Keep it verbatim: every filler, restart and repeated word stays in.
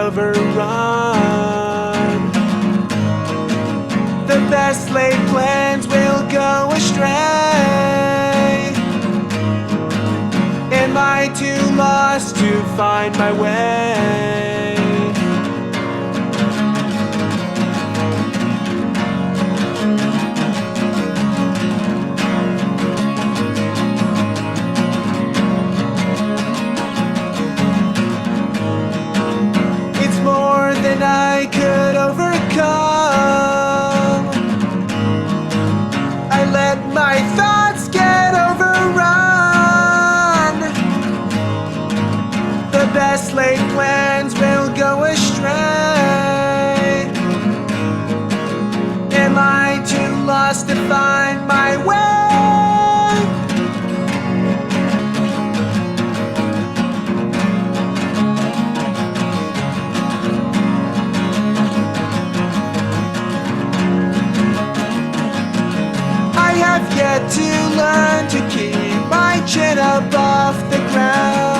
overrun. The best laid plans will go astray. Am I too lost to find my way? It's more than I could overcome. I let my thoughts get overrun. The best laid plans will go astray. Am I too lost to find my way? I have yet to learn to keep my chin up off the ground.